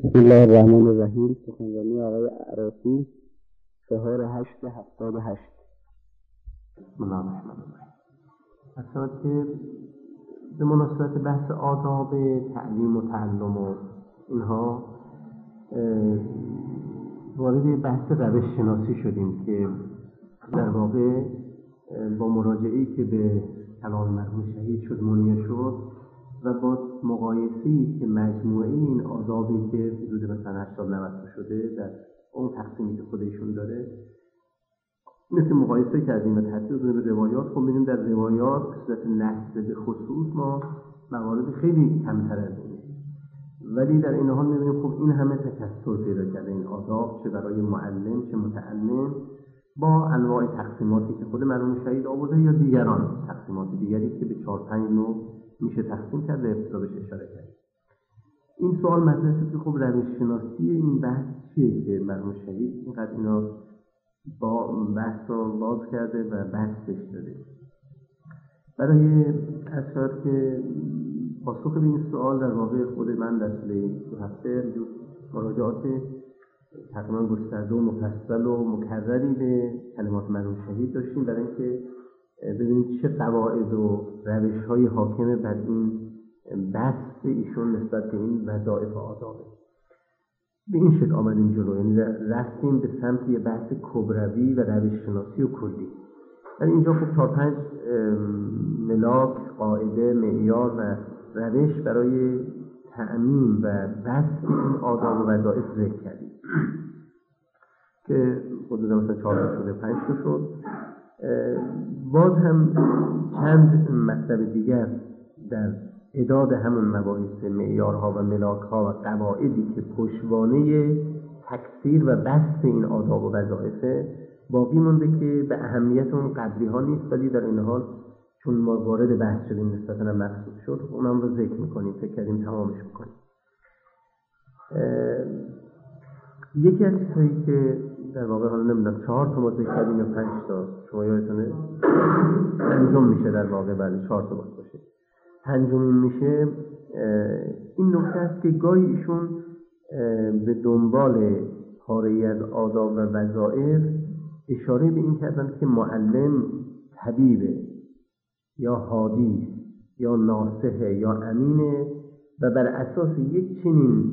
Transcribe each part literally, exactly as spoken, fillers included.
بسم الله الرحمن الرحیم. سخنرانی آقای عراقی شهر هشت هفتاد و هشت. بسم الله الرحمن الرحیم. اصلا که به مناسبت بحث آداب تعلیم و تعلم و اینها وارد بحث روش شناسی شدیم که در واقع با مراجعه‌ای که به کلام مرحوم شهید شد منیه شد و با مقایسه‌ای که مجموعه این آدابی که حدود مثلا هشتاد نود شده در اون تقسیمی که خودشون داره مثل مقایسه کردیم و تحصیل کنیم به روایات. خب می‌بینیم در روایات به صورت نص به خصوص ما موارد خیلی کمتر از اینه، ولی در این حال می‌بینیم خب این همه تکثر پیدا کرده این آداب، چه برای معلم چه متعلم، با انواع تقسیماتی که خود مرحوم شهید آورده یا دیگران تقسیمات دیگری که به چهار پنج نوع میشه تقسیم کرده، ابتدا بهش اشاره کرد. این سوال مطرح شد که خب روش شناسی این بحث چیه که مرحوم شهید اینقدر اینا با بحث رو باز کرده و بحثش داده. برای اصلا که پاسخ به این سوال در واقع خود من در طول دو هفته مراجعات تقریبا گسترده و مفصل و مکرری به کلمات مرحوم شهید داشتیم برای اینکه ببینیم چه قواعد و روش‌های حاکم بر این بحث ایشون نسبت به این وظایف و آدابه. به این شکل آمدیم جلو، یعنی رفتیم به سمت یه بحث کبروی و روش شناسی و کلی. در اینجا خب تا پنج ملاک، قاعده، معیار و روش برای تعمیم و بحث این آداب و وظایف ذکر کردیم که حدود مثلا چهار شده، پنج شد. باز هم چند مطلب دیگر در اعداد همون مباحث معیارها و ملاکها و قواعدی که پشتوانه تکثیر و بسط این آداب و وظایف باقی مونده که به اهمیت اون قدری ها نیست، ولی در این حال چون ما وارد بحث شدیم نسبتاً مقصود شد اونم رو ذکر میکنیم، فکر کردیم تمامش میکنیم. یکی از چیزهایی که در واقع حالا نمیدونم چهار تا ما ذکر کردیم یا پنج تا، شما یادتونه پنجم میشه در واقع، بله چهار تا باشه، پنجمین میشه این نکته است که گاهی ایشون به دنبال پاره‌ای از آداب و وظایف اشاره به این کردن که معلم طبیبه یا هادی یا ناصحه یا امینه و بر اساس یک چنین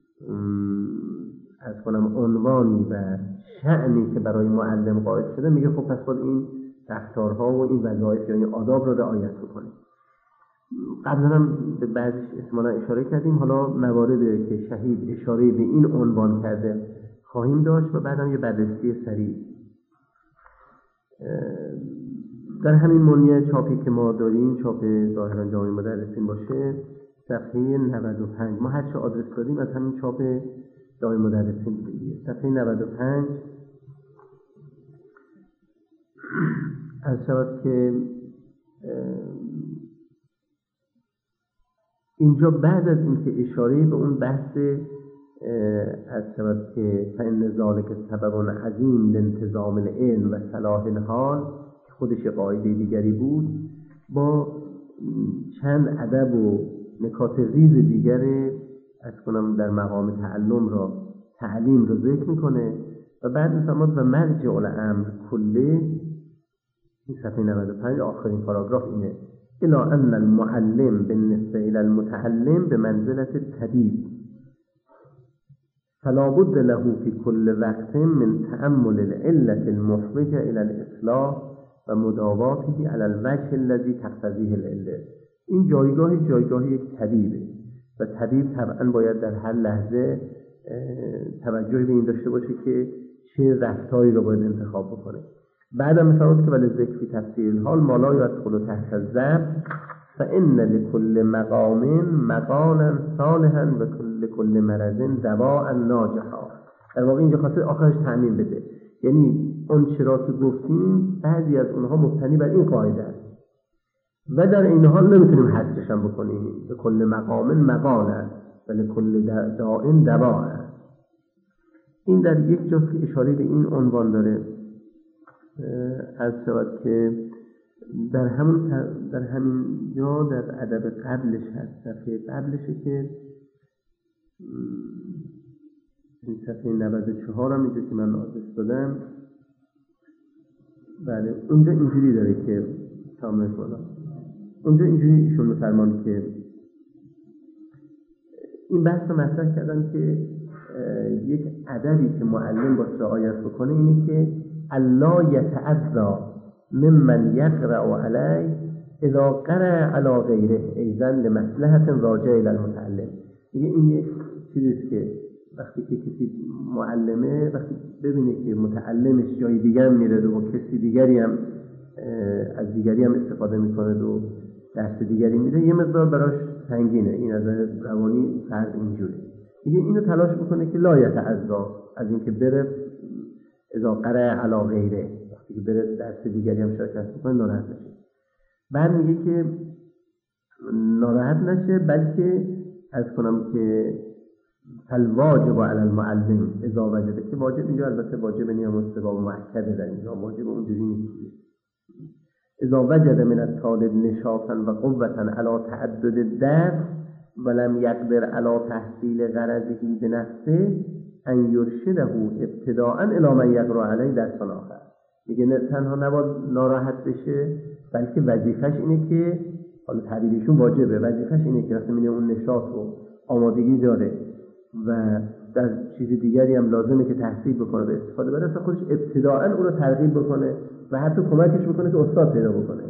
از کنم عنوانی و شأنی که برای معلم قائل شده میگه خب پس باید این رفتارها و این وظایف یا این آداب رو رعایت بکنه. قبلا هم به بعضیش احتمالاً اشاره کردیم، حالا مواردی که شهید اشاره به این عنوان کرده خواهیم داشت و بعدم یه بررسی سریع. در همین منیه چاپی که ما داریم، چاپ ظاهرا جامعه مدرسین باشه، صفحه نود و پنج، ما هر چه آدرس دادیم از همین چاپ جامعه مدرسین بودیم. صفحه نود و پنج از شود که اینجا بعد از اینکه اشاره به اون بحث از شود که فإن ذلک سبب عظیم لانتظام العلم و صلاح الحال، خودش قاعده دیگری بود، با چند ادب و نکات ریز دیگر از کنم در مقام تعلم را تعلیم را ذکر میکنه و بعد میفرماد و مرجع الامر کله، این صفحه نود و پنج آخرین پاراگراف اینه، الی ان المعلم بالنسبه الی المتعلم بمنزلة الطبیب فلا بد له في كل وقت من تأمل العلة المحوجة الى الاصلاح و مداواته على الوجه الذي تقتضیه العله. این جایگاه جایگاه یک طبیبه و طبیب طبعا باید در هر لحظه توجه به این داشته باشه که چه رفتاری رو باید انتخاب بکنه. بعدم مثلا که ولی ذکر فی تفسیر الحال ما لا یدخل تحت الضبط فإن لكل مقام مقالا صالحا و لكل مرض دواء ناجحا. در واقع اینجا خاصه آخرش تعمیم بده، یعنی اون چرا که گفتیم بعضی از اونها مبتنی بر این قاعده است و در این حال نمیتونیم حذفش هم بکنیم. به کل مقام مقالا و لكل داء دواء. این در یک جا که اشاره به این عنوان داره از شود که در همون در همین جا در ادب قبلش هست، صفحه قبلشه که این صفحه نود و چهار هم اینجا که من آدرس دادم، بله اونجا اینجوری داره که تامل کنم. اونجا اینجوری ایشون می‌فرمان که این بحث رو مطرح کردن که یک ادبی که معلم باید رعایت بکنه اینه که الا یتعذا ممن یقرأ علیه اذا قرأ علی غیره ایضا لمصلحة راجعة الی المتعلم. دیگه این یک چیزیست که وقتی که کسی معلمه وقتی ببینه که متعلمش جای دیگر میره و کسی دیگری هم از دیگری هم استفاده میکنه و درس دیگری میده، یه مقدار براش سنگینه، این از روانی فرد اینجوره. دیگه اینو تلاش بکنه که لا یتعذا، از اینکه بره اذا قرأ علی غیره، وقتی که بره درس دیگری هم شرکت بکنه ناراحت نشه. بعد میگه که ناراحت نشه، بلکه از کنم که فالواجب علی المعلم اذا وجد، که واجب اینجا البته واجب نیام استباب مؤکده در اینجا، واجب اونجوری نیست. اذا وجد من الطالب نشاطا و قوتا علی تعدد الدرس ولم یقدر علی تحصیل غرضه بنفسه ان یرشده ابتداء الی من یقرأ علیه درس آخر. میگه نه تنها نباید ناراحت بشه، بلکه وظیفش اینه که، حالا تعبیرشون واجبه، وظیفش اینه که وقتی میبینه اون نشاط و آمادگی داره و در چیز دیگری هم لازمه که تحصیل بکنه به استفاده بره، اصلا خودش ابتداء اون رو ترغیب بکنه و حتی کمکش بکنه که استاد پیدا بکنه.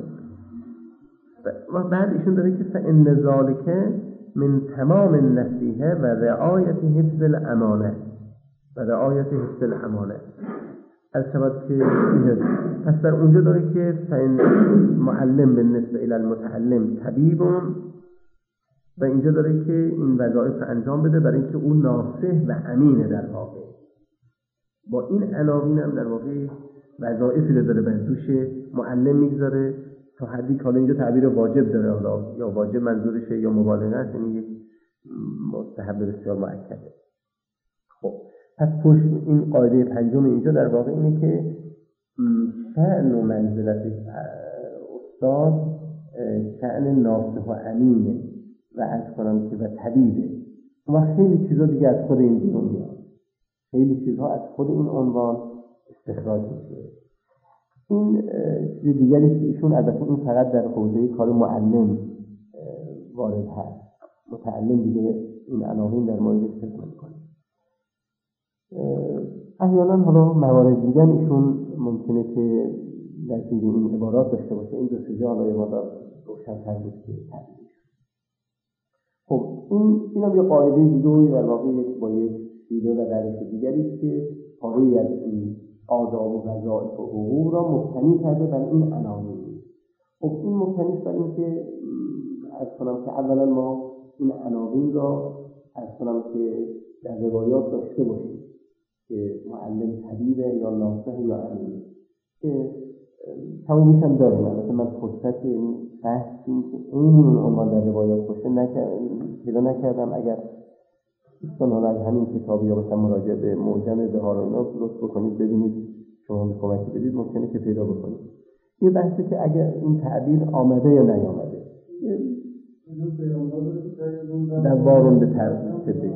و بعد ایشون داره که فإن ذلک من تمام النصیحه و رعایت حفظ الامانه و رعایت حفظ الامانه. از سبب که پس در اونجا داره که فإن معلم بالنسبه الی المتعلم طبیب، و اینجا داره که این وظایف رو انجام بده برای اینکه اون ناصح و امینه. در واقع با این عناوین هم در واقع وظایفی رو داره بر دوش معلم میگذاره تا حدی که حالا اینجا تعبیر واجب داره، حالا یا واجب منظورشه یا مبالغه است، یعنی یک مستحب بسیار مؤکده. خب پس پشت این قاعده پنجم اینجا در واقع اینه که شأن و منزلت استاد شأن ناصح و امینه و از کنم که و طبیبه. و خیلی چیزا دیگه از خود این بیرون میاد، خیلی چیزها از خود این عنوان استخراج میشه. این چیز دیگری که ایشون البته این فقط در حوزه کار معلم وارد هست، متعلم دیگه این عناوین در موردش فکر میکنه. احیانا حالا موارد دیگه ایشون ممکنه که در زیر این عبارات داشته باشه، این دو سه جا حالا یه مقدار روشن‌تر بود که تعبیر. خب این اینم یه قاعده دیگه در واقع یک با یک شیوه و درش دیگری است که پاره از این آداب و وظایف و حقوق را مبتنی کرده بر این عناوین. خب این مبتنی است بر اینکه از کنم که اولا ما این عناوین را از کنم که در روایات داشته باشیم که معلم طبیبه یا ناصح یا امین، که تمامیش هم داریم. البته من فرصت این بحثی که این عنوان در روایات باشه پیدا نکردم. اگر دوستان حالا از همین کتابی یا مثلا مراجعه به معجم بهار و اینا لطف بکنید ببینید، شما می کمکی بدید ممکنه که پیدا بکنید. یه بحثی که اگر این تعبیر آمده یا نیامده در وارون به تعبیر بگید.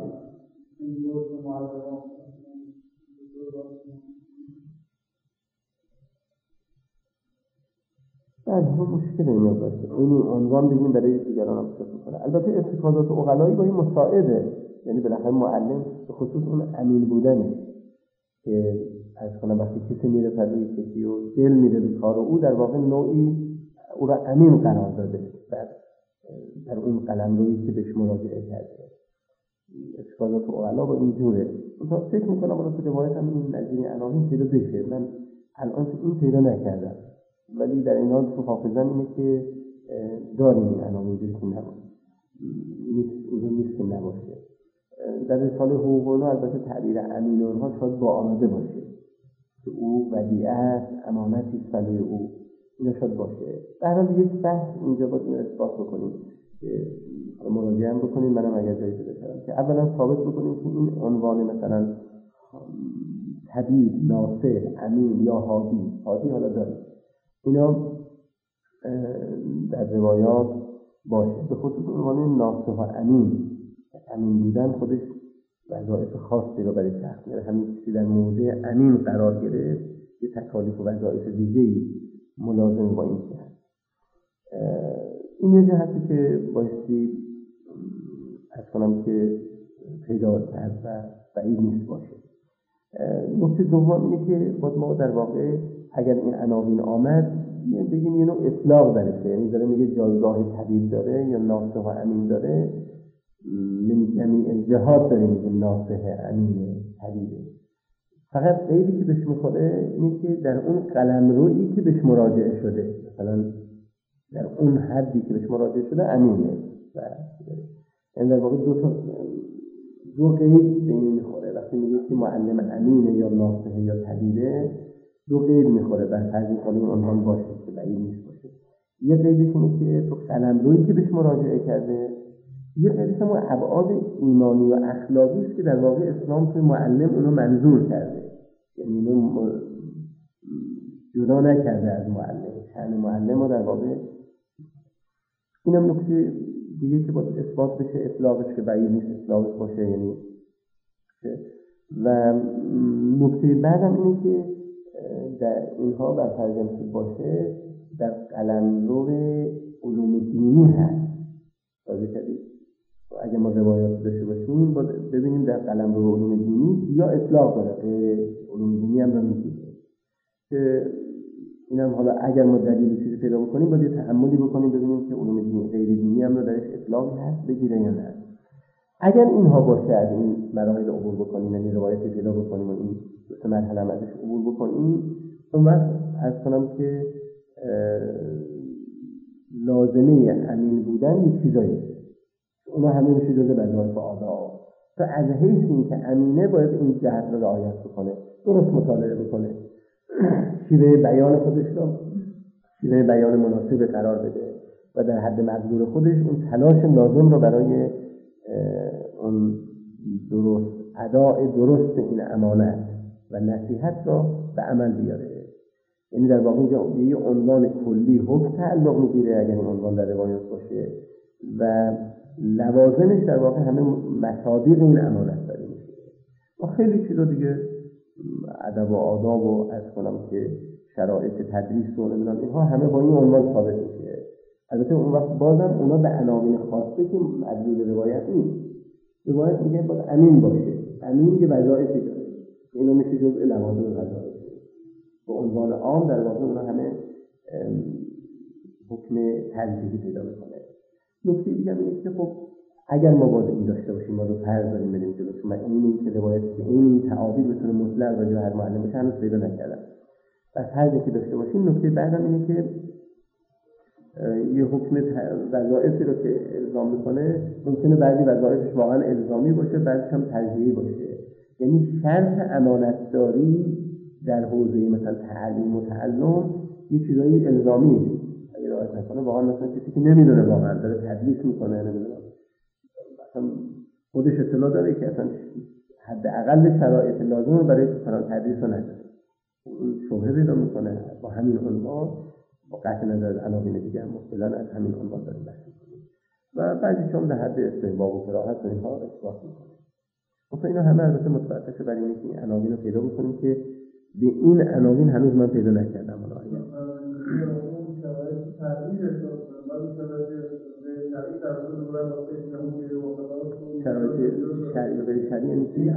از هم مشکل این باشه این عنوان بگیم برای دیگران هم استفاده کنه. البته ارتکازات عقلایی با این مساعده، یعنی بالاخره معلم به خصوص اون امین بودنه که از کنم وقتی کسی میره پروی کسی و دل میره به کار او، در واقع نوعی او را امین قرار داده در در اون قلمرویی که بهش مراجعه کرده. ارتکازات عقلا با این جوره. من فکر میکنم اون تو روایت هم این نظیر عناوین پیدا بشه. من الان این پیدا نکردم، ولی در این حال تو حافظم اینه که داریم این عناوین جوری که نباشه، نیست اونجا نیست که نباشه. در رساله حقوق اونها البته تعبیر امین اونها شاید با آمده باشه که او ودیعت امانتی سلوی او، اینا شاید باشه. در حال یک بحث اینجا باید این اثبات بکنیم که مراجعه هم بکنیم، منم اگر جایی پیدا کردم که اولا ثابت بکنیم که این عنوان مثلا طبیب، ناصح، امین یا هادی، هادی حالا داریم، اینا در روایات باشه. به خصوص عنوان ناصح و امین، امین بودن خودش وظایف خاصی رو برای شخص میاره. همین کسی در موضع امین قرار گرفت یه تکالیف و وظایف دیگه‌ای ملازم با این که هست. این یه جهتی که بایستی از کنم که پیدا کرد و بعید نیست باشه. نکته دوم اینه که باید ما در واقع اگر این عناوین آمد بگیم یه نوع اطلاق درشه، یعنی داره میگه جایگاه طبیب داره یا ناصح و امین داره، من جمیع الجهات داره میگه ناصح امین طبیبه. فقط قیدی که بهش میخوره اینه که در اون قلمرویی که بهش مراجعه شده، مثلا در اون حدی که بهش مراجعه شده امینه و یعنی در واقع دو تا دو قید به این میخوره. وقتی میگه که معلم امینه یا ناصحه یا طبیبه، دو قید میخوره بر فرض اینکه این عنوان باشه که بعید نیست باشه. یه قیدش اینه که تو قلمرویی که بهش مراجعه کرده، یه قیدش هم ابعاد ایمانی و اخلاقی است که در واقع اسلام توی معلم اونو منظور کرده، یعنی اینو جدا نکرده از معلم، شأن معلم رو در واقع. اینم نکته دیگه که باید اثبات بشه اطلاقش که بعید نیست اطلاقش باشه. یعنی و نکته بعدم اینه که در اینها بر فرض که باشه در قلمرو علوم دینی هست. راضی شدید؟ اگه ما روایات داشته باشیم باید ببینیم در قلمرو علوم دینی یا اطلاق داره که علوم دینی هم رو میگیره که اینم حالا اگر ما دلیل چیزی پیدا بکنیم باید یه تأملی بکنیم ببینیم که علوم دینی غیر دینی هم رو درش اطلاقی هست بگیره یا نه. اگر اینها باشه از این مراحل عبور بکنیم، یعنی روایتی پیدا بکنیم و این دو سه مرحله هم ازش عبور بکنیم، اون وقت از کنم که لازمه امین بودن یه چیزایی اونا همه میشه جزء وظایف آداب. تو از حیث این که امینه باید این جهت رو رعایت بکنه، درست مطالعه بکنه، شیوه بیان خودش رو شیوه بیان مناسب قرار بده و در حد مقدور خودش اون تلاش لازم رو برای اون درست اداء درست این امانت و نصیحت رو به عمل بیاره. یعنی در واقع اینجا یه عنوان کلی حکم تعلق میگیره اگر این عنوان در روایات باشه و لوازمش در واقع همه مصادیق این امانت داره میشه و خیلی چیزا دیگه ادب و آداب و از کنم که شرایط تدریس و نمیدونم اینها همه با این عنوان ثابت میشه. البته اون وقت بازم اونا به عناوین خاصه که مدلول روایت نیست. روایت میگه باید امین باشه، امین یه وظایفی داره، اینو میشه جزء لوازم وظایف. به عنوان عام در واقع اونا همه حکم ترجیحی پیدا میکنه. نکته دیگه اینه که خب اگر ما باید این داشته باشیم، ما رو فرض داریم بریم جلو، چون من این که روایت که این تعابیر بتونه مطلق راجع به هر معلم باشه هنوز پیدا نکردم. پس فرضی که داشته باشیم، نکته بعدم اینه که یه حکم وظایفی رو که الزام میکنه ممکنه بعضی وظایفش واقعا الزامی باشه، بعضیش هم ترجیحی باشه. یعنی شرط امانتداری در حوزه مثلا تعلیم و تعلم یه چیزایی الزامی اگه رعایت نکنه واقعا مثلا کسی که نمیدونه واقعا داره تدریس میکنه نمیدونه مثلا خودش اطلاع داره که اصلا حداقل شرایط لازم رو برای تدریس رو نداره، شبهه پیدا میکنه با همین عنوان با قطع نظر از عناوین دیگه هم مختلفاً از همین عنوان داریم بحث میکنیم و بعضیش هم در حد استحباب و کراهت و اینها اثبات میکنه. مثلا اینا همه البته متوقفه برای اینه که این عناوین رو پیدا بکنیم که به این عناوین هنوز من پیدا نکردم. حالا اگر شرایط شرعی و غیر شرعی یعنی چی؟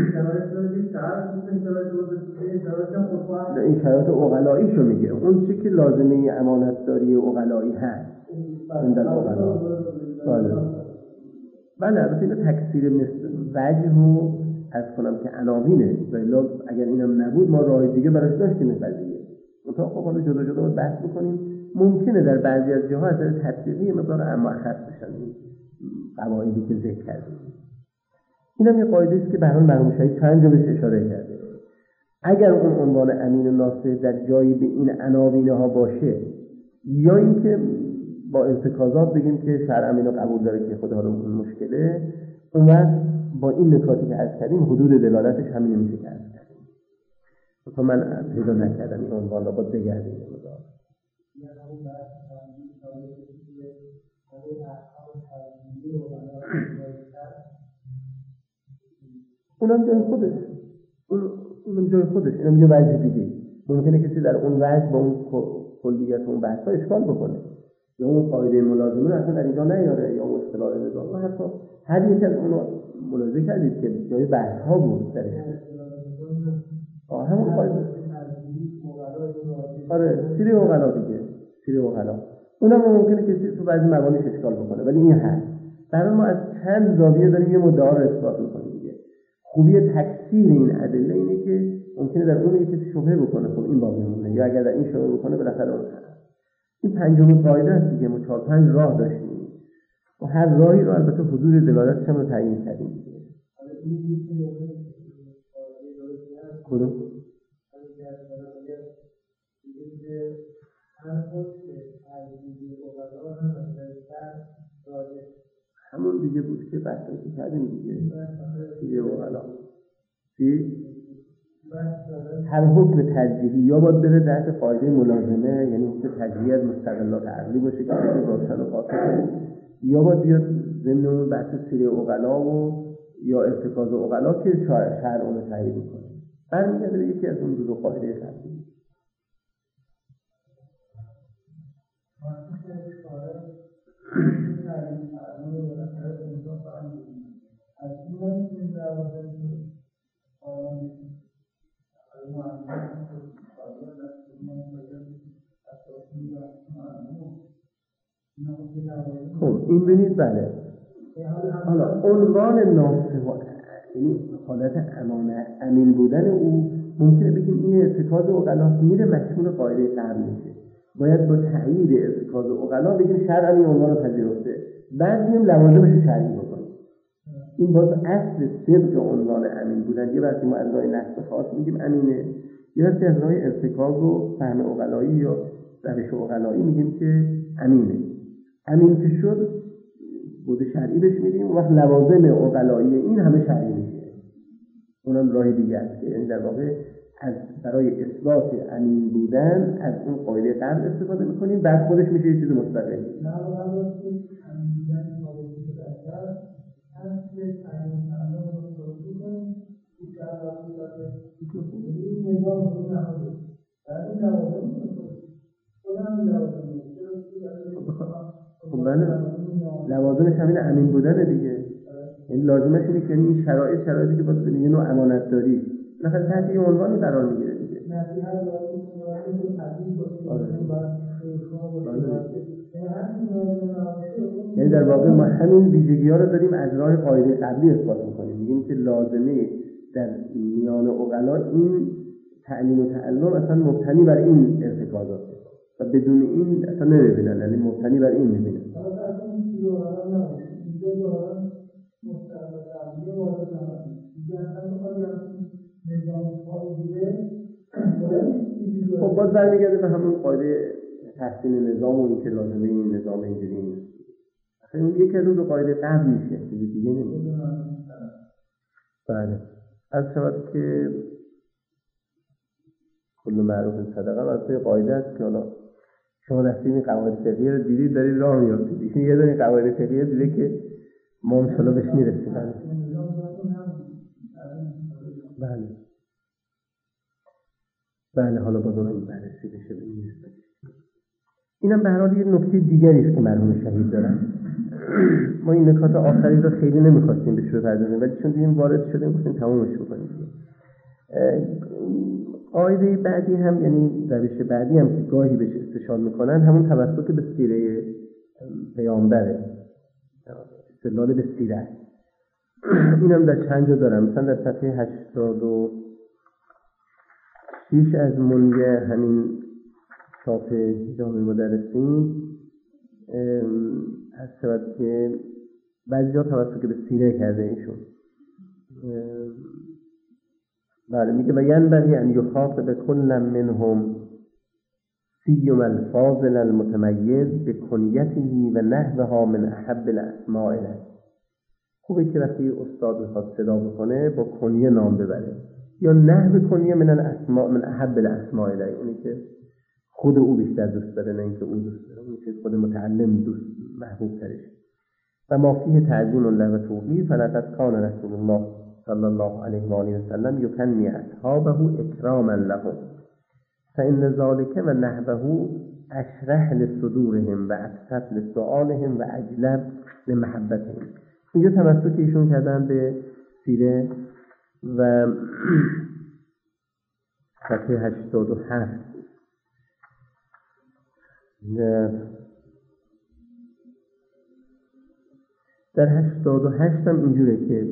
این شرایط عقلایی شو میگه، اون چی که لازمه امانتداری عقلایی هست این در عقلا. بله بله البته این تکثیر مثل وجه و از کنم که عناوینه و اگر اینم نبود ما راه دیگه براش داشتیم قضیه. منتها خب حالا جدا جدا بحث بکنیم. ممکنه در بعضی از جاها از تطبیقی مقدار اما خاص بشن این قواعدی که ذکر کردیم. اینم یه قاعده است که به هر حال مرحوم شهید چند جا بهش اشاره کرده. اگر اون عنوان امین و ناصح در جایی به این عناوینه ها باشه یا اینکه با ارتکازات بگیم که شرع امینو قبول داره که خود حالا اون مشکله، اون وقت با این نکاتی که عرض کردیم حدود دلالتش همین میشه که عرض کردیم. مثلا من پیدا نکردم این عنوان رو با بگردیم مدار اونم جای خودش، اون اونم جای خودش، اینم یه وجه دیگه. ممکنه کسی در اون وجه با اون کلیت اون بحثا اشکال بکنه، یا اون قاعده ملازمه اصلا در اینجا نیاره، یا اون اصطلاح نظام، و حتی هر یک از اونو ملاحظه کردید که جای بحث ها بود درش. آه همون قاعده. آره سیری اوغلا دیگه، سیری اوغلا. اونم ممکنه کسی تو بعضی موانعش اشکال بکنه، ولی این هست. در ما از چند زاویه داریم یه مدعا رو اثبات می‌کنیم دیگه. خوبی تکثیر این ادله اینه که ممکنه در اون یکی شبهه بکنه، خب این باقی مونه، یا اگر در این شبهه بکنه بالاخره اون هست. این پنجمین قاعده است دیگه. ما چهار پنج راه داشتیم و هر راهی رو البته حدود دلالتش هم رو تعیین کردیم دیگه. کدوم؟ همون دیگه بود که بحثی که کردیم دیگه. دیگه والا چی؟ هر حکم ترجیحی یا باید بره تحت قاعده ملازمه، یعنی حکم ترجیحی از مستقلات عقلی باشه که به روشن و قاطع، یا باید بیاد ضمن اون بحث سری عقلا و یا ارتکاز عقلا که شرع اون رو تایید می‌کنه. برمیگرده به یکی از اون دو قاعده قبلی. خب این ببینید بله. حالا عنوان ناصح یعنی حالت امانه امین بودن او ممکنه بگیم این ارتکاز عقلا میره مشمول قاعده قبل میشه. باید با تایید ارتکاز عقلا بگیم شرع این عنوان رو پذیرفته، بعد بگیم لوازمش رو شرعی بکنیم. این باز اصل صدق عنوان امین بودن. یه وقتی ما از راه نصب خاص میگیم امینه، یه وقتی از راه ارتکاز و فهم عقلایی یا روش عقلایی میگیم که امینه. امین که شد بود شرعی بهش میدیم و وقت لوازم عقلایی این همه شرعی میشه. اونم راه دیگه است که یعنی در واقع از برای اثبات امین بودن از اون قاعده قبل استفاده میکنیم، بعد خودش میشه یه چیز مستقل. خب بله لوازمش همین امین بودن دیگه. این لازمش اینه که این شرایط شرایطی که باید یه نوع امانت داری مثلا تحت یه عنوانی قرار میگیره دیگه. یعنی در واقع ما همین ویژگی ها رو داریم از راه قاعده قبلی اثبات میکنیم. میگیم که لازمه در میان عقلا این تعلیم و تعلم اصلا مبتنی بر این ارتکازات و بدون این اصلا نمیبینن، یعنی مبتنی بر این میبینن. خب باز برمیگرده به همون قاعده تحسین نظام و این که لازمه این نظام اینجوری نیست. اصلا اون یکی از اون دو قاعده قبل میشه، چیزی دیگه نمیشه. بله از شود که کل معروف صدقه از توی قاعده است که حالا شما دستی این قواعد فقهی رو دیدید دارید راه میافتید. یه دونه قواعد فقهی دیده که ما ان شاءالله بهش میرسیم. بله بله حالا با اون بررسی بشه ببینید. اینم به هر حال یه نکته دیگری است که مرحوم شهید دارن. ما این نکات آخری رو خیلی نمی‌خواستیم بهش بپردازیم، ولی چون دیدیم وارد شدیم گفتیم تمومش بکنیم. قاعده بعدی هم یعنی روش بعدی هم که گاهی بهش استشهاد میکنن همون توسط به سیره پیامبره، استدلال به سیره. اینم در چند جا دارم، مثلا در صفحه هشتاد و شش از منیه همین چاپ جامع مدرسین هست شود که بعضی جا توسط به سیره کرده ایشون. بله میگه و ینبغی ان یخاطب کل منهم سیم الفاضل المتمیز بکنیته و نحوها من احب الاسماء الیه. خوبه که وقتی استاد میخواد صدا بکنه با کنیه نام ببره یا نحو کنیه من الاسماء من احب الاسماء الیه، اونی که خود او بیشتر دوست داره نه اینکه او دوست داره، اونی که خود متعلم دوست محبوب ترش. و ما فیه تعظیم له و توقیر فلقد کان رسول الله صلی الله علیه و آله و سلم یکنی اصحابه اکراما لهم فإن ذلك و نحوه اشرح لصدورهم و ابسط لسؤالهم و اجلب لمحبتهم. اینجا تمسک ایشون کردن به سیره و صفحه هشتاد و هفت در هشتاد و هشت هم اینجوره که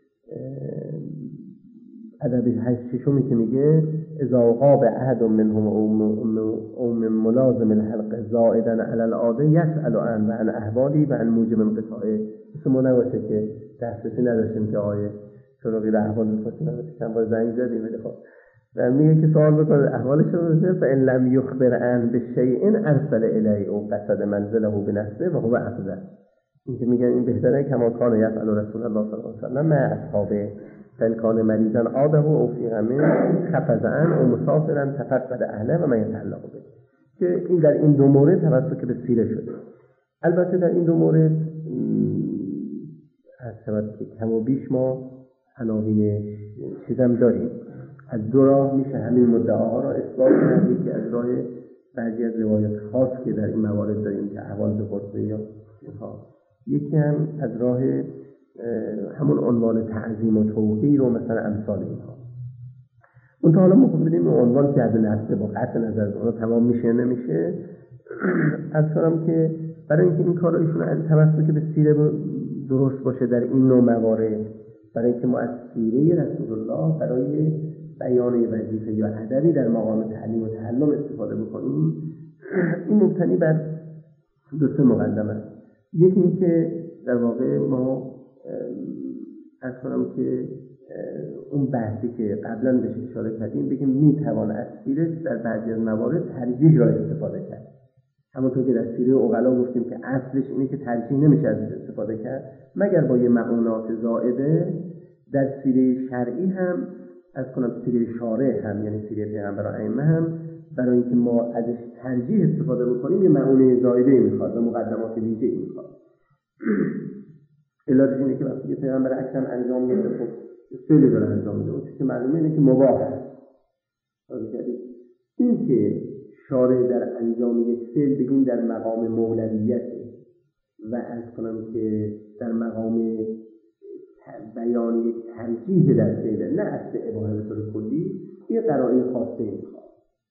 ادب هشتشمی که میگه اذا غاب احد منهم او من ملازم الحلق زائدا علی العاده یسأل عن و عن احوالی و عن موجب انقطاع. مثل ما نباشه که دسترسی نداشتیم که آیه سراغی در احوال میخواستیم چند بار زنگ زدیم ولی خب و میگه که سوال بکنه احوالش رو بزنه فإن لم یخبر عن بشیء ارسل الیه او قصد منزله بنفسه و هو اخذه. این که میگن این بهتره کما کان یسأل رسول الله صلی الله علیه و سلم مع اصحابه فإن کان مریضا عاده او فی غم خفض عنه او مسافرا تفقد اهله و من يتعلق به. که این در این دو مورد توسط به سیره شده. البته در این دو مورد از سبب که کم و بیش ما عناوین چیزم داریم. از دو راه میشه همین مدعاها را اثبات کرد. که از راه بعضی از روایات خاص که در این موارد داریم که احوال بپرسه یا اینها، یکی هم از راه همون عنوان تعظیم و توقیر و مثلا امثال اینها. اون تا حالا ما ببینیم عنوان که از نفسه با قطع نظر اون تمام میشه نمیشه. از کنم که برای اینکه این کار ایشون از توسط به سیره درست باشه در این نوع موارد، برای اینکه ما از سیره رسول الله برای بیان وظیفه یا هدفی در مقام تعلیم و تعلم استفاده بکنیم، این مبتنی بر دو سه مقدمه است. یکی این که در واقع ما از کنم که اون بحثی که قبلا بهش اشاره کردیم بگیم میتوان از سیره در بعضی از موارد ترجیح را استفاده کرد. همونطور که در سیره عقلا گفتیم که اصلش اینه که ترجیح نمیشه از استفاده کرد مگر با یه معنونات زائده. در سیره شرعی هم از کنم سیره شارع هم یعنی سیره پیغمبر و ائمه هم برای اینکه ما ازش ترجیح استفاده بکنیم یه معنونه زائده میخواد و مقدمات ویژه‌ای میخواد. علتش اینه که وقتی پیغمبر اکرم انجام میده خب فعلی داره انجام میده، اون چیزی که معلومه اینه که مباح است. این که شارع در انجام یک فعل بگیم در مقام مولویت و از کنم که در مقام بیان یک ترجیح در فعل نه اصل اباحه به طور کلی، یه قرائن خاصه میخواد.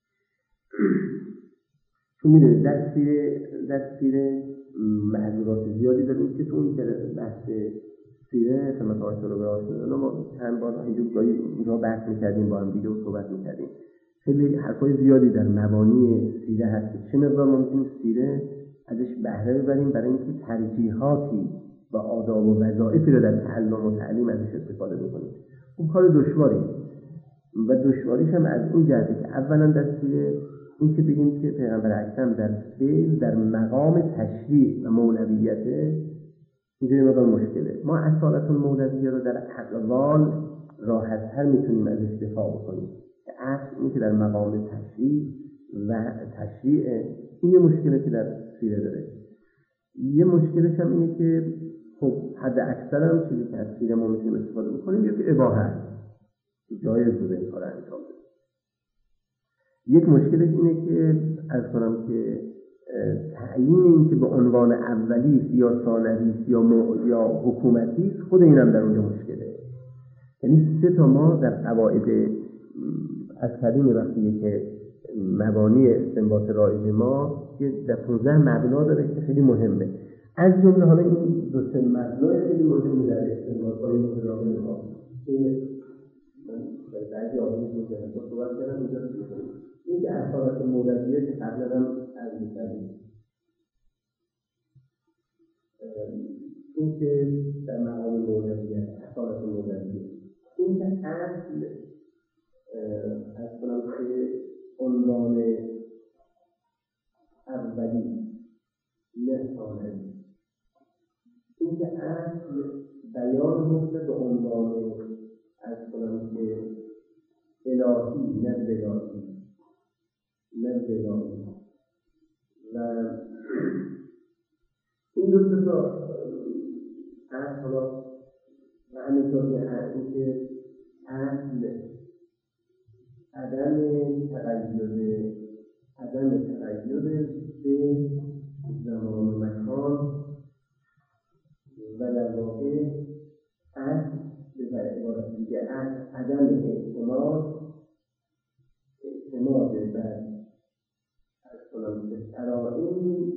چون میدونید در سیره در سیره معذورات زیادی داریم که تو اون بحث سیره مثلا آشنا به آشنا ما چند بار اینجا اینجا بحث میکردیم با هم دیگه صحبت میکردیم. خیلی حرفای زیادی در مبانی سیره هست که چه مقدار ممکنه سیره ازش بهره ببریم برای اینکه ترجیحاتی و آداب و وظایفی رو در تعلم و تعلیم ازش استفاده بکنیم. اون کار دشواری و دشواریش هم از این جهته که اولا در سیره این که بگیم که پیغمبر اکرم در فعل در مقام تشریع و مولویت اینجوری مقدار مشکله. ما اصالت المولویه رو در اقوال راحت‌تر میتونیم ازش دفاع بکنیم که اصل اینه که در مقام تشریع و تشریع این یه مشکلی که در سیره داره. یه مشکلش هم اینه که خب حد اکثر هم چیزی که از سیره ما میتونیم استفاده بکنیم یکی اباحه است، جایز بوده این کار انجام بده. یک مشکلش اینه که از کنم که تعیین این که به عنوان اولی یا ثانوی یا م... یا حکومتی خود اینم در اونجا مشکله. یعنی سه تا ما در قواعد از کلیم وقتیه که مبانی استنباط رایج ما که در پانزده مبنا داره که خیلی مهمه. از جمله حالا این دو سه مبنا خیلی مهمه در استنباط‌های متداول ما که در بعضی آدمی که در صحبت کردن اینجا می‌کنیم. این که اصالت مولویه که قبلا هم عرض می‌کردیم. این که در مقام مولویه اصالت مولویه این که اصل از کنم که عنوان اولی نه ثانوی، این که اصل بیان حکم به عنوان از کنم که الهی نه بلاهی نه بلاهی و این دو تا اصل حالا و همینطور که اصل عدم تغییر عدم تغییر به زمان و مکان و در واقع اصل به عبارت دیگه اصل عدم اعتماد اعتماد بر قرائن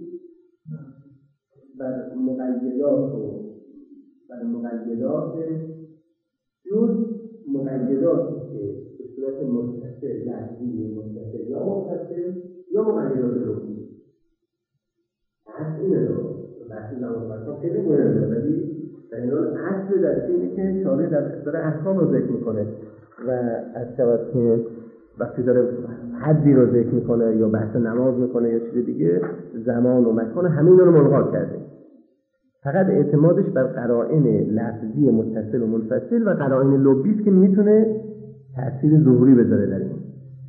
بر مقیدات و بر مقیدات جز مقیداتی که به صورت متصل لحظی متصل یا متصل یا مقیدات لفظی اصل اینه رو بحث زمان مکان خیلی مهمه، ولی در این حال اصل در اینه که شارع در داره احکام رو ذکر میکنه و از شود که وقتی داره حدی رو ذکر میکنه یا بحث نماز میکنه یا چیز دیگه زمان و مکان همین رو ملغا کرده، فقط اعتمادش بر قرائن لفظی متصل و منفصل و قرائن لغوی است که میتونه تأثیر ظهوری بذاره در این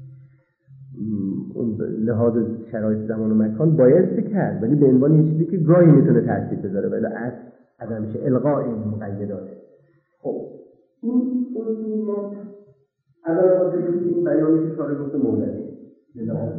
اون لحاظ شرایط زمان و مکان بایستی کرد، ولی به عنوان یه چیزی که گاهی میتونه تأثیر بذاره ولی از عدمش الغاء این مقیداته. خب این اون ما اول ما بگیم این بیانی که شارع گفته مولدی لحاظ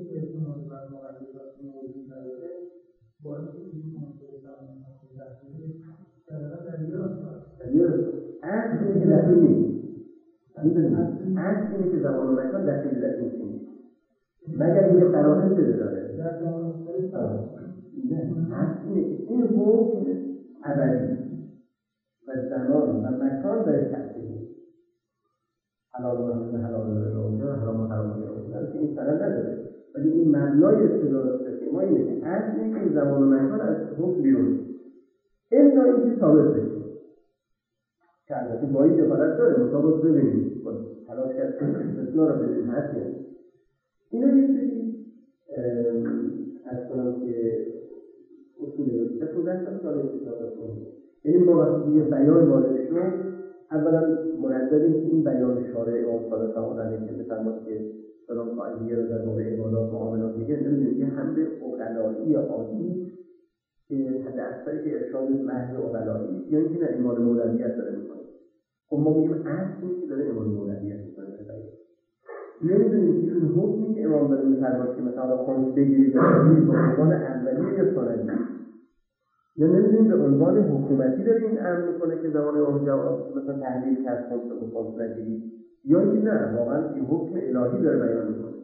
اصل اینه که دخیل نیست، اصل اینه که زمان و مکان دخیل در این نیست مگر اینکه قرائن بده داره. اصل اینه که این حکم ابدی و زمان و مکان داره تأثیر نیست، حلال و حرام حلال و حرام و حرام و که این سند نداره، ولی این مبنای اصطلاح که ما اینه که اصل اینه که زمان و مکان از حکم بیرون این تا اینکه ثابت بشه که البته با این جفالت داره مطابق ببینیم تلاش کرد که استثناء رو ببینیم هست یعنی اینا یه سری از کنم که اصول رو بسید دستم ساله استثناء کنیم، یعنی ما وقتی یه بیان وارد شد اولا منظریم که این بیان شارع امام صادق علیه که بفرماد که سلام قائلیه رو در مورد عبادات معاملات میگه نمیدونیم که حمد عقلایی عادی که حد اکثری که ارشاد محض عقلایی یا اینکه نه ایمان مولویت داره میکنه. خب ما میگیم اصلی که داره ایمان مولویت میکنه، نمیدونیم که این حکمی که امام داره میفرماد که مثلا خمس بگیرید به عنوان اولیه یا ثانویه، یا نمیدونیم به عنوان حکومتی داره این امر میکنه که زمان امام جواد مثلا تحلیل کرد خمس و خمس نگیرید، یا اینکه نه واقعا این حکم الهی داره بیان میکنه.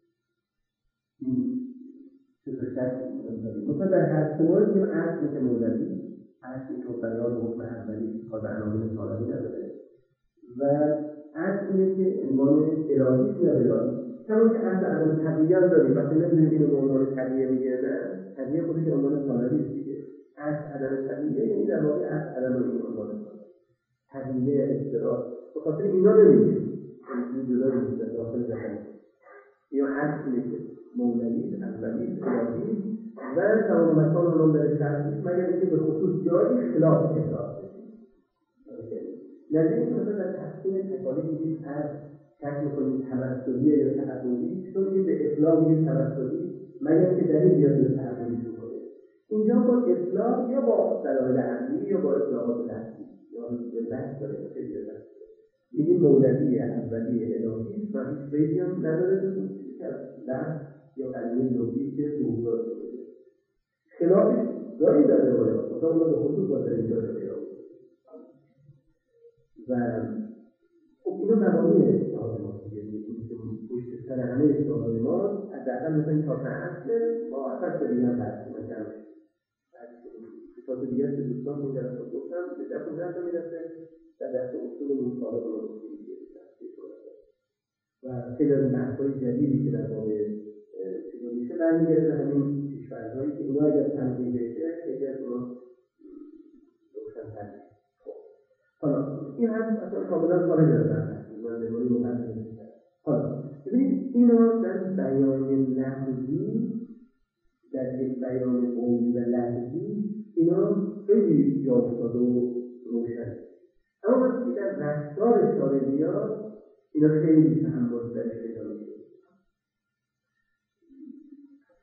مثلا در هر سمورد که اصلی که مولوی اصلی که بیان حکم اولی خواهد عناوین ثانوی نداره و اصلی که عنوان الهی نداره، کما که اصل عدم طبیعی هم داریم وقتی نمیدونیم اینو به عنوان طبیعی میگه نه طبیعی خودش عنوان ثانوی است دیگه. اصل عدم طبیعی یعنی در واقع اصل عدم این عنوان طبیعی استراحت به خاطر اینا نمیگه این جدا نیست داخل ذهن یا اصلی که مولوی اولی الهی و تمام مکان اونم در شرطی مگر اینکه به خصوص جایی خلاف احساس بشید. نظر اینکه مثلا در تقسیم تکالیف میگید از شک میکنید توسلی یا تعبدی، چون میگید به اطلاق میگید توسلی مگر که دلیل بیاد به تعبدی شو کنه. اینجا با اطلاق یا با دلایل عقلی یا با اطلاقات لفظی یا به بحث داره خیلی داره میگید مولوی اولی الهی و هیچ بیتی هم نداره که لفظ یا کلمه لغوی که ظهور شده خلافش داری در روایات مثلا اونا به خصوص با در اینجا شده و خب اینو مبانی اشتحال ماست دیگه که پشت سر همه اشتحال ماست از دقیقا مثلا این چهار اصل با اصل دیگه هم ترسیم کنم کتاب دیگه که دوستان اون جلسه رو گفتم به در اون جلسه میرسه در دست اصول مطالب رو رو دیگه و خیلی از این بحث‌های جدیدی که در واقع چیزا میشه برمیگرده به همین کشورهایی که اونا اگر تنظیم بشه خیلی از اونا روشن‌تر میشه. حالا این هم اصلا کاملا خارج از بحث هست من به نوعی مقدمه می‌کنم. حالا ببینید اینا در بیان لفظی در یک بیان قولی و لفظی اینا خیلی جا افتاده و روشن، اما وقتی در رفتار شارع بیاد اینا خیلی تحمل درش پیدا میشه.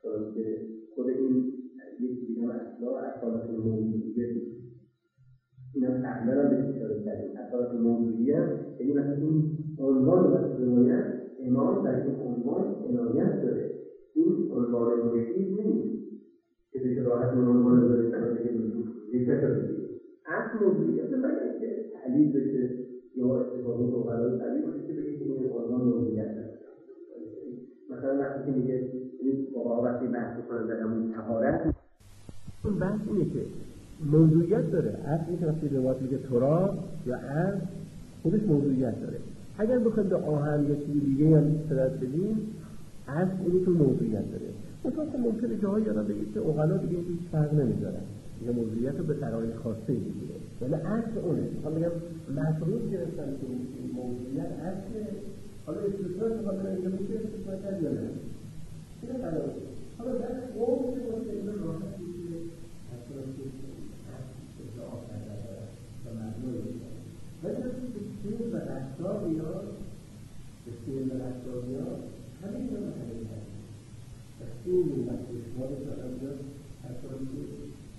که خود این یک بیان اصلا اصالت موجودیه این هم قبلا هم بهش اشاره کردیم. اثرات موضوعیت یعنی مثلا این عنوان و روایت امام در این عنوان عنایت داره. این عنوان مفید نیست که به راحت عنوان داره تناسب موضوع یک فکر اصل موضوعیت مگر که تحلیل بشه یا استفاده رو قرار تعلیل بشه که بگه که این عنوان موضوعیت داره. مثلا وقتی که میگه این واقعا وقتی بحث میکنه در همون طهارت، اون بحث اینه که موضوعیت داره. اصلی که وقتی روایت میگه تراب یا عرض خودش موضوعیت داره. اگر بخوایم به آهن یا چیزی دیگه هم صدت بدیم اصل اینه که موضوعیت داره. مثلا خب ممکنه جاهایی آدم بگه که عقلا دیگه هیچ فرق نمیذارن، دیگه موضوعیت رو به قرائن خاصه میگیره، ولی اصل اونه. میخوام بگم مفهوم گرفتن که موضوعیت اصله. حالا استثناء که حالا اینجا میشه استثناء کرد یا نه اینه قرار. حالا در قوم که باشه این راحت میشه اصلا که اصلا آخر داره و معنی داره. ولی وقتی به سیر و رفتار میاد، به سیر و رفتار میاد همین رو محلی کرد و سیر و رفتار میاد اصلا میشه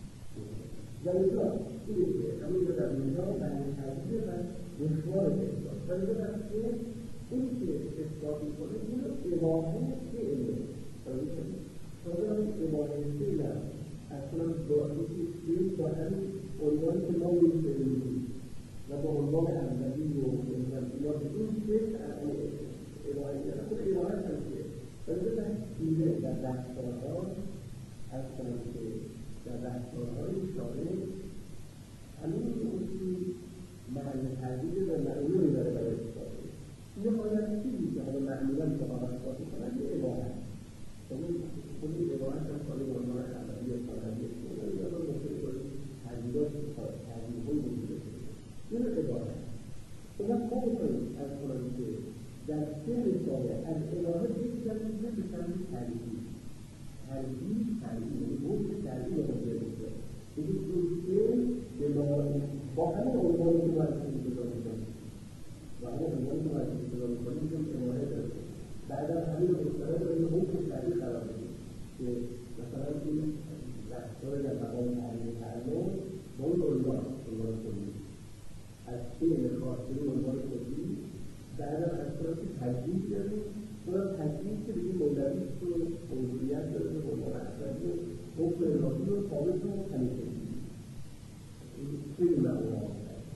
یعنی تو اینه که همین رو در اینجا برای تحضیل و مشوار احساس ولی رو در سیر این که اثبات میکنه این رو اباحه فعله. تازه هم اباحه فعله اصلا با این سیر با همین عنوان که ما این فعله میکنیم و با عنوان اولی و انسانیات این فعل اباحه فعله خود اباحه فعله. ولی رو در سیره در رفتارها از کنم که در رفتارهای شاره همین اصول محل تحضیل و معلومی داره برای استفاده. یه حالت چیزی که حالا معمولا که آقا استفاده کنن یه عبارت خود این عبارت هم سالی عنوان خبری و خبری کنن یا با ممکنه کنه تحضیلات تحضیلهای بوده این عبارت اما ما بکنیم از کنم که در سر شاره از الهه یک جمعی که بسنی تحضیل تحضیل تحضیل بود که تحضیل رو بگیره بگید این سر به ما با همه عنوانی که باید کنیم و همه عنوانی که باید کنیم که اماره داره. بعد از همین رو بستره داره یه حکم تحلیل قرار بدیم که مثلا این رفتار در مقام تحلیل تعلم با اون عنوان عنوان کنیم از فعل خاصی عنوان کنیم. بعد از اصلا که تجدید داریم اونم تجدید که بگیم مولویست و موضوعیت داره به عنوان اصلی حکم الهی و ثابت رو همیشه کنیم. این خیلی معمول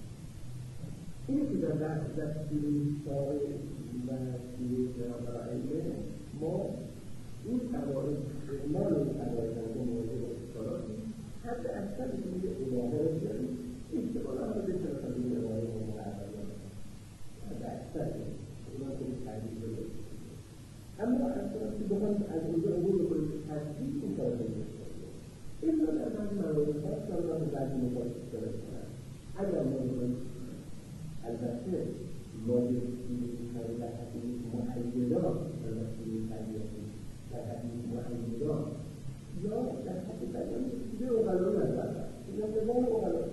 اینه که در دستگیری شاعر و دستگیری برایمه ما این قواعد اعمال این قواعد در مورد اختلاطی حتی اصلا میگه الهه رو داریم احتمال هم بده که اصلا این الهه رو معرضان حتی اصلا اونا کنی تحلیل رو اما اصلا که بخوام از اونجا عبور بکنیم که تصدیق این کار رو این رو در بعضی موارد خاص در بعضی مباحث داره کنن. اگر ما بکنیم البته ماجرد در حدیث محیدات در مسئله طبیعتی در حدیث محیدات یا در حد بیان چیزی اقلایی نظر یا نظام اقلایی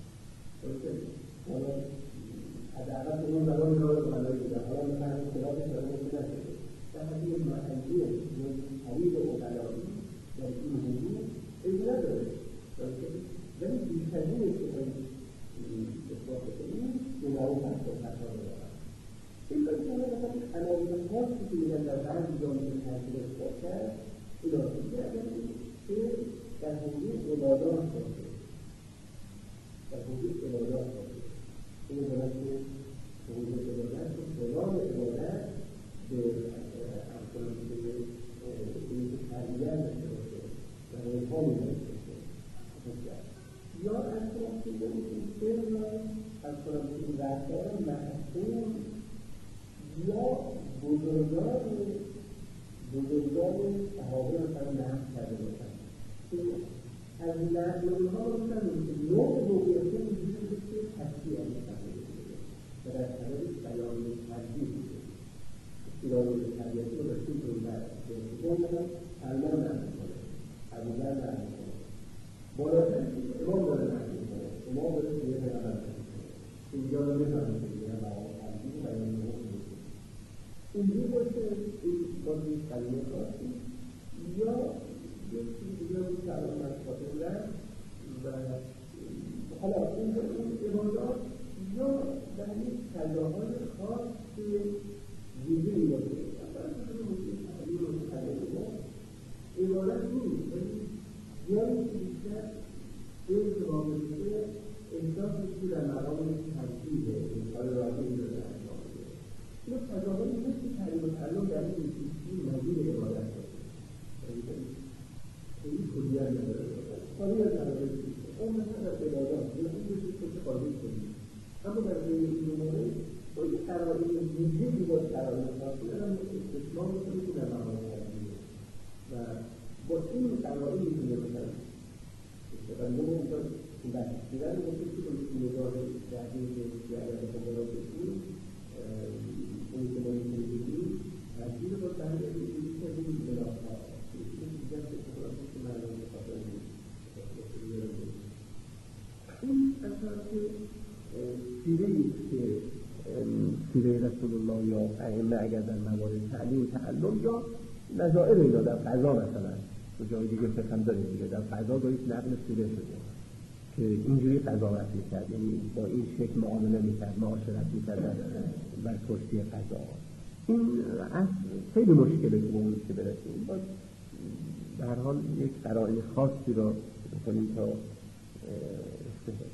حالا حداقل اون زمان نام اقلایی بودن حالا مثلا خلافش در اون نشده در حدیث محیدات یا حدیث اقلایی در این حدود ایدی نداره ولی بیشترینش که اثبات کنیم اونها هم خطا دارن. این باید که همه مثلا عناوین خاصی که میگن در بعضی جامعه تحصیل اثبات کرد اینا که اگر این که در حدود عبادات باشه در حدود عبادات باشه این باید که حدود عبادت و سلام عبادت به افکار که این که تربیت داشته باشه و روحانی داشته باشه یا اصلا که این سر را از کنم این رفتار محسوم یا بزرگان بزرگان صحابه مثلا نحن کرده باشن از نحن اونها باشن نوع موقعیتی وجود که تصدیح هم کرده باشن و در طرف بیان تجدید بیان تجدیدی رو رسید رو در بزرگان هم سلمان نحن کنه ابوذر نحن کنه بالاتر امام داره نحن کنه امام داره سیه پیغمبر اینجا رو می‌فهمید که دیگه مقام تنظیم و بیان نمون اینجور باشه این بازی کلمه خاصی یا یکی دیگه بود که الان من خاطر بودم و حالا اینجا این قرائن ویژه‌ای با قرائن خاصی دارن استثناء می‌کنه که در مقام ترجیح و با این قرائن می‌تونه مثلا استفاده کنه این بحث دیگر رو می‌تونه که اون نگاه جدید که اگر بخوام برای بسید اون که ما می‌تونیم بگیم ترجیح رو با تحلیل بگیم که این بلاها که دیگر استفاده کنه که مردم بخاطر این اصلا که سیره ایست که سیره رسول الله یا ائمه اگر در موارد تعلیم و تعلم یا نظائر اینا در قضا مثلا و جای دیگه فقه داریم دیگه در قضا گاهی نقل سیره شده که اینجوری قضاوت میکرد، یعنی با این شکل معامله میکرد، معاشرت میکرد بر کرسی قضا. این خیلی مشکله که به اون که برسیم، باید به هر حال یک قرائن خاصی را بکنیم تا استفاده.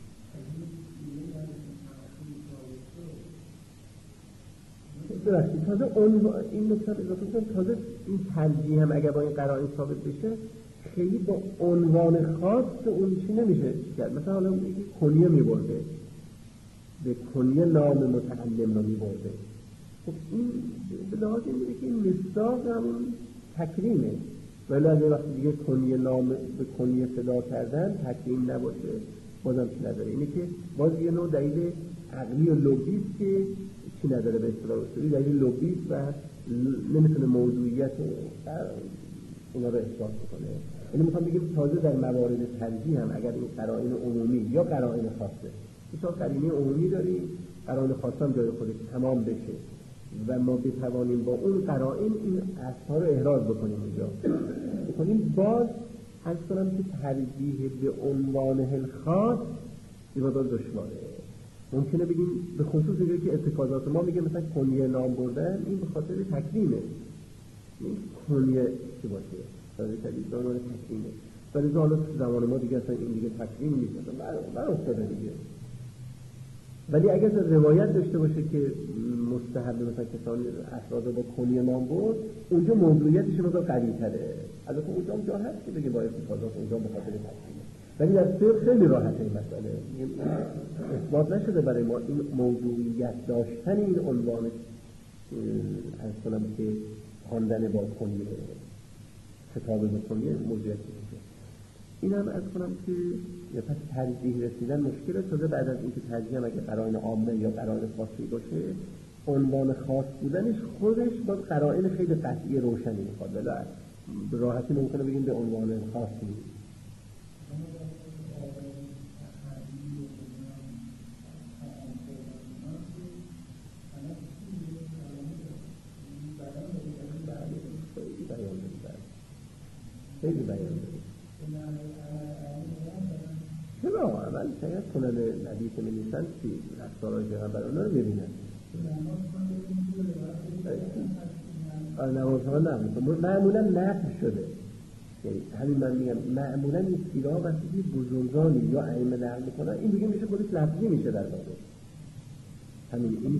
درسته تازه اون این نکته اضافه کنم، تازه این ترجیح هم اگر با این قرائن ثابت بشه خیلی با عنوان خاص اون چی نمیشه کرد. مثلا حالا میگه کنیه میبرده، به کنیه نام متعلم رو میبرده، خب این به لحاظ این میگه که این مصداق همون تکریمه، ولی از وقتی دیگه کنیه نام به کنیه صدا کردن تکریم نباشه بازم چی نداره. اینه که باز یه نوع دلیل عقلی و لوگیست که چی نداره به اصطلاح اصولی، دلیل لوگیست و نمیتونه موضوعیت اینا رو اثبات بکنه. یعنی میخوام بگیم تازه در موارد ترجیح هم اگر این قرائن عمومی یا قرائن خاصه، مثلا قرینه عمومی داریم، قرائن خاصه هم جای خودش تمام بشه و ما بتوانیم با اون قرائن این اصلا رو احراز بکنیم اونجا بکنیم، باز از کنم که ترجیح به عنوان خاص ایوادار دشواره. ممکنه بگیم به خصوص اینجایی که اتفاقات ما میگه مثلا کنیه نام بردن این به خاطر تکریمه، این کنیه چی باشه برای تدید دانوان تکریمه، ولی حالا زمان ما دیگه اصلا این دیگه تکریم نیست، من افتاده دیگه. ولی اگر روایت داشته باشه که مستحب مثلا کسانی افراد با کنیه نام برد، اونجا موضوعیتش مقدار قوی تره. البته اونجا اونجا هست که بگه با استفادات اونجا به خاطر تکریمه، ولی در سر خیلی راحته این مسئله، اثبات نشده برای ما این موضوعیت داشتن این عنوان از کنم که خواندن با کنیه خطاب به کنیه موضوعیت میشه. این هم از کنم که یا پس ترجیح رسیدن مشکله، تازه بعد از اینکه ترجیح هم اگه قرائن عامه یا قرائن خاصی باشه عنوان خاص بودنش خودش با قرائن خیلی قطعی روشنی میخواد، ولی راحتی ممکنه بگیم به عنوان خاصی. خیلی بیان داریم چرا عمل شاید کنن حدیث می نیستن چی رفتارهای پیغمبر اونا رو ببینن نوازها نقل معمولا نقل شده، یعنی همین من میگم معمولا این سیرها وقتی بزرگانی یا ائمه نقل میکنن این دیگه میشه خودش لفظی میشه در واقع همین این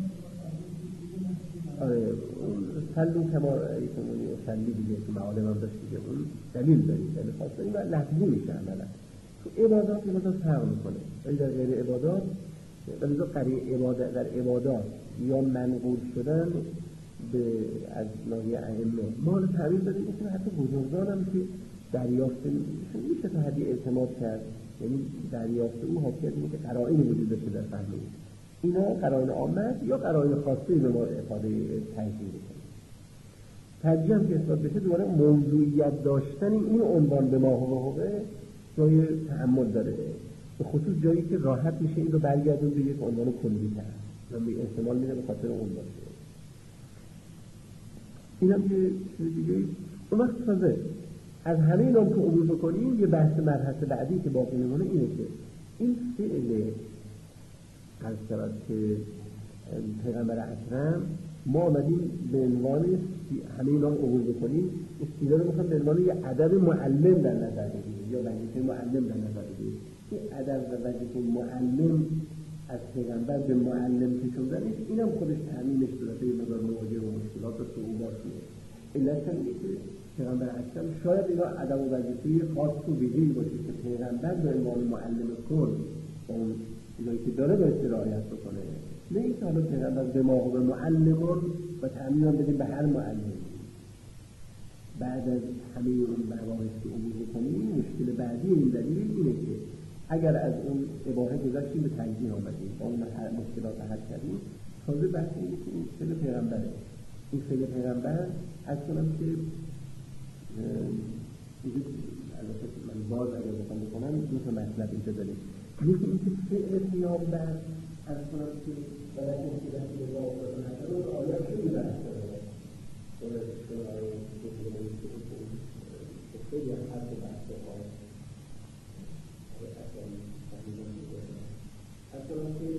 آره اون سلو کما ایتمونی و سلی دیگه که معالم هم داشت دیگه اون دلیل دارید دلیل خاص دارید و لحظی میشه عملا تو عبادات این مدار فرق میکنه، ولی در غیر عبادات ولی در قریع عبادات در عبادات یا منقول شدن به از ناحیه ائمه ما رو تعبیر داریم مثل حتی بزرگان هم که دریافت میشه تا حدی اعتماد کرد، یعنی دریافت او حاکیت اینه که قرائنی وجود داشته در فهم اینا قرائن عامه یا قرائن خاصی به ما افاده ترجیح میکنه. ترجیح هم که اثبات بشه دوباره موضوعیت داشتن این عنوان به ما حقوقه جای تعمل داره، به خصوص جایی که راحت میشه این رو برگردون به یک عنوان کلی تر من به احتمال میده به خاطر اون باشه. این هم که چیز دیگه اون وقت تازه از همه اینا که عبور بکنیم یه بحث مرحله بعدی که باقی میمونه اینه که این فعل از شود که پیغمبر اکرم ما آمدیم به عنوان همه اینا عبور بکنیم استیلا رو میخوام به عنوان یه ادب معلم در نظر بگیریم یا وظیفه معلم در نظر بگیریم. این ادب و وظیفه معلم از پیغمبر به معلم کشوندنش اینم خودش تعمیمش داره یه مقدار مواجه و مشکلات و صعوباتی. علت هم اینه که پیغمبر اکرم شاید اینا ادب و وظیفه خاص و ویژه‌ای باشه که پیغمبر به عنوان معلم کل اون چیزایی که داره باید رعایت بکنه نه اینکه حالا پیغمبر دماغ و معلمان و تعمیم هم بدیم به هر معلم. بعد از همه اون مباحث که عبور می‌کنیم مشکل بعدی این دلیل اینه که اگر از اون اباحه گذاشتیم به تنزیه آمدیم با اون مشکلات حل کردیم، تازه بحث اینه که این فعل پیغمبره. این فعل پیغمبر از کنم که البته من باز اگر بخوام بکنم دو تا مطلب اینجا داره. یکی اینکه فعل پیغمبر از کنم که برای اینکه دستی به باقی بکنم رو آیات خیلی بحث داره. خیلی از حرف بحث ها از کنم که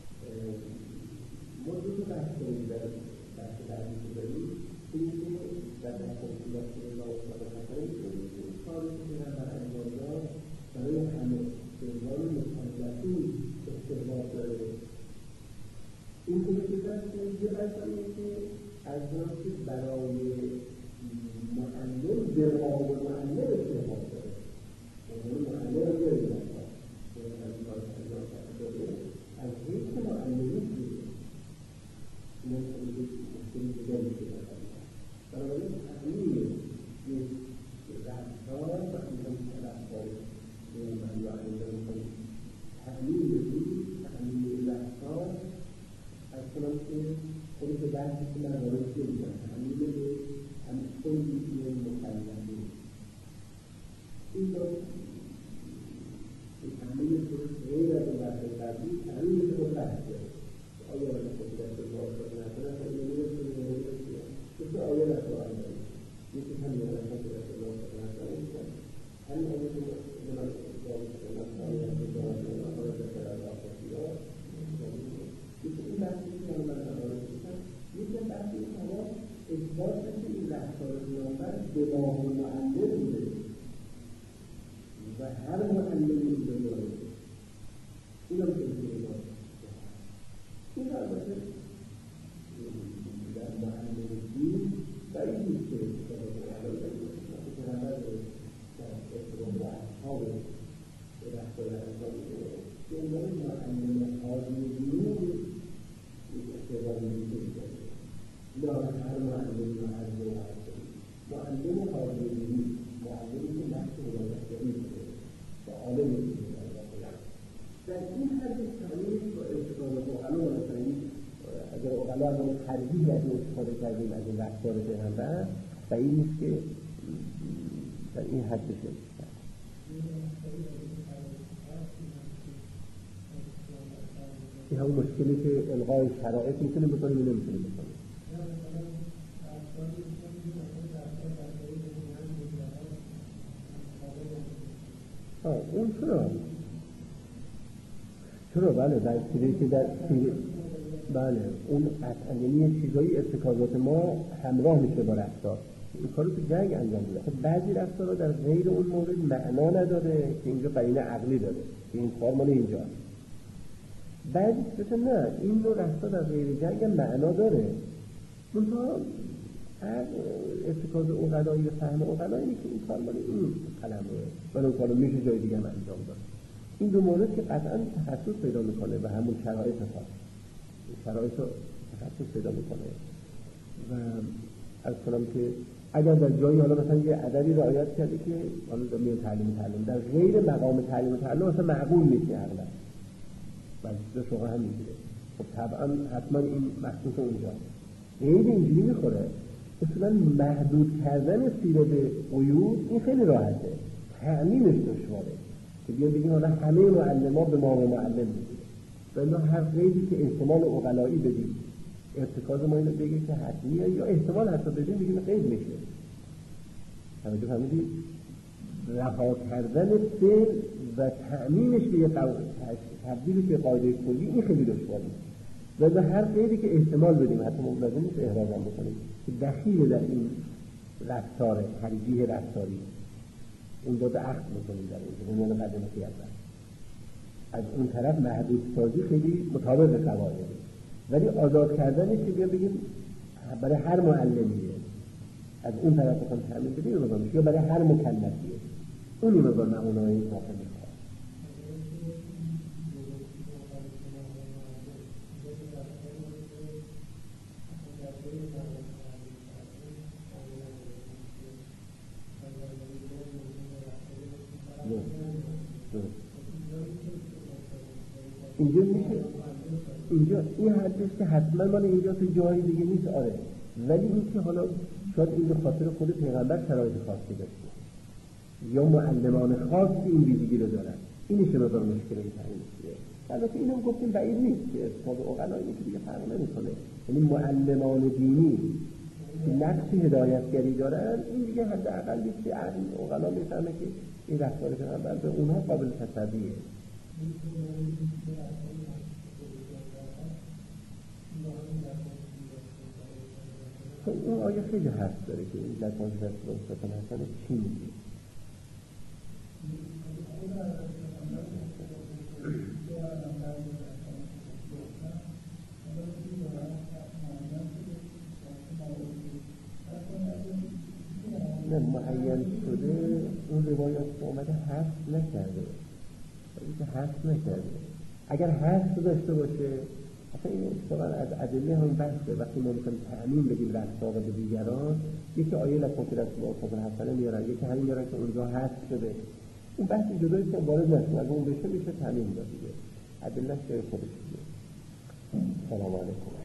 موضوع رو بحث کنیم در بحث بعدی که داریم این که در بحث کنیم که الله صلی الله علیه و سلم این کاری که پیغمبر انجام داد برای همه استقلال مطلقی استقلال داره. این که بگذارد که یه بحث اینه که از که برای معلم دماغ و معلم استقلال داره. معلم رو بیاریم از هیچ معلمی دیگه این مشکلی دیگری که دارد بنابراین تحلیل یک رفتار و این رفتار من یا انجام کنیم تحلیل این تحلیل رفتار از کنم که خودی که بحثی که من وارد شدیم تحلیل به همین کلی این مکلفی این رو این تحلیل درست غیر از اون بحث قبلی تحلیل که خود بحث داره آیا من خود دست الله صلی نکنه تا این نمیده که نمیده که کسی آیا نکنه آنجایی یکی هم یه نکنه که دست الله صلی نکنه همین آیا که من داری که من آیا که دارم که من آیا که در آفاقی ها یکی این بحثی که من من آیا کشم یکی بحثی که ما اثبات که این رفتار پیامبر دماغ و معلم بوده و هر معلمی این داره این هم که این داره این البته در معلم دین باید نیست که پیغمبر در احترام و اصحاب رفتار انسان که اونها معلم حاضر دین استقبال میکنه نه هر معلم معلم معلم حاضر دین معلمی که نفس ولایت داری و عالم میکنه در این حد تمامی با استفاده اقلا مثلا اگر اقلا از اون ترجیح از استفاده کردیم از این رفتار پیغمبر و این نیست که در این حد بشه این همون مشکلی که الغای شرایط میتونه بکنیم و نمیتونه بکنیم آه اون چرا چرا بله در سیره که در سیره بله اون قطعا یعنی چیزایی ارتکازات ما همراه میشه با رفتار این کارو تو جنگ انجام میده خب بعضی رفتارها در غیر اون مورد معنا نداره که اینجا قرینه عقلی داره که این کار مال اینجا بعضی چیزا نه این نوع رفتار در غیر جنگ معنا داره منتها هر ارتکاز عقلایی و فهم عقلایی اینه که این کار مال این قلم روه ولی اون کارو میشه جای دیگه هم انجام داد این دو مورد که قطعا تخصص پیدا میکنه و همون شرایط هست شرایط رو تخصص پیدا میکنه و از کنم که اگر در جایی حالا مثلا یه عددی رعایت کرده که حالا در میان تعلیم تعلیم در غیر مقام تعلیم تعلیم مثلا معقول نیست اغلب بعضی چیزا شغل هم میگیره خب طبعا حتما این مخصوص اونجا غیر اینجوری میخوره اصلا محدود کردن سیره به قیود این خیلی راحته تعمیمش دشواره که بیان بگیم حالا همه معلم‌ها به ما و معلم میگیره ولی هر قیدی که احتمال عقلایی بدیم ارتکاز ما اینو بگه که حتمیه یا احتمال حتی بدیم بگیم قید میشه توجه فهمیدید رها کردن فعل و تعمیمش به یه تبدیلش به قاعده کلی این خیلی دشواره و به هر قیدی که احتمال بدیم حتی ما لازم نیست احراز هم بکنیم که دخیل در این رفتار ترجیح رفتاری اون دو عقد میکنیم در این زمان قدم خیابت از اون طرف محدود سازی خیلی مطابق قواعده ولی آزاد کردنش که بیا بگیم برای هر معلمیه از اون طرف بخوام تعمین بدیم رو یا برای هر مکلفیه اون رو با معونای واقع میخواد اینجا میشه اینجا این حدش که حتما مال اینجا تو جای دیگه نیست، آره، ولی این که حالا شاید این به خاطر خود پیغمبر شرایط خاصی داشته یا معلمان خاص این ویژگی رو دارن، اینشه مقدار مشکل این تعیینیه. البته اینم گفتیم بعید نیست که اصحاب عقلا اینه که دیگه فرق نمیکنه، یعنی معلمان دینی که نقص هدایتگری دارن این دیگه حداقل نیست که عقلا میفهمه که این رفتار پیغمبر به اونها قابل تصدیه. خب اون آیه خیلی حرف داره که این لکان شد رسطان حسن چی میگه؟ نه معین شده اون روایات که اومده حذف نکرده، که حذف نکرده. اگر حذف داشته باشه اصلا این اتفاقا از ادله هم بحثه. وقتی ما میخوایم تعمیم بدیم رفتار به دیگران، یکی آیه لکن فی رسول الله صلی الله علیه و آله میارن، یکی همین میارن که اونجا حذف شده. اون بحث جدایی که وارد نشون، اگه اون بشه میشه تعمیم داد دیگه، ادلهش جای خودش دیگه. سلام علیکم.